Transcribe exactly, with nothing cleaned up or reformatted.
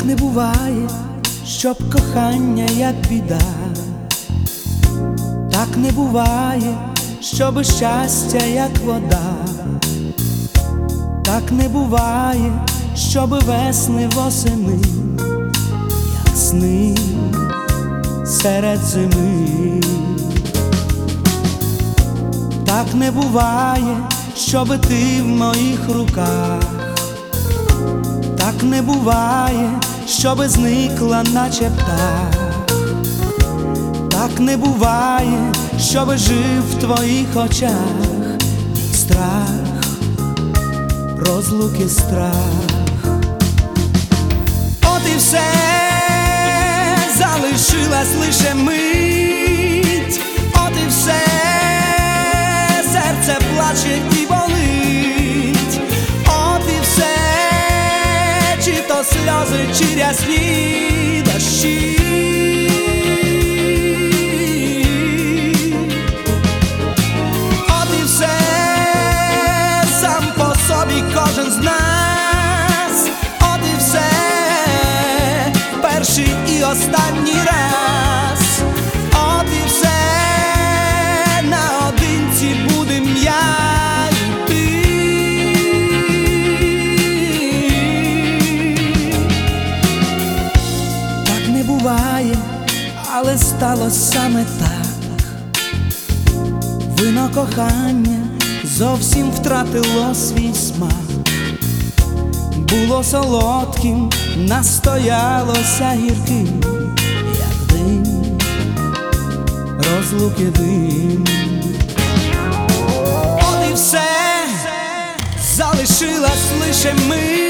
не буває, щоб кохання як біда. Так не буває, щоб щастя як вода. Так не буває, щоб весни восени, як сни серед зими. Так не буває, щоб ти в моїх руках. Так не буває, щоби зникла наче птах. Так не буває, щоби жив в твоїх очах мій страх, розлуки страх. От і все, залишилась лише мить. От і все, серце плаче і болить. От і все, чи то сльози, чи рясні дощі. От і все, сам по собі кожен з нас. От і все, перший і останній раз. От і все, наодинці будем я і ти. Так не буває, але сталося саме так. Вино кохання зовсім втратило свій смак. Було солодким, настоялося гірким, як дим, розлуки дим. От і все, залишилась лише ми.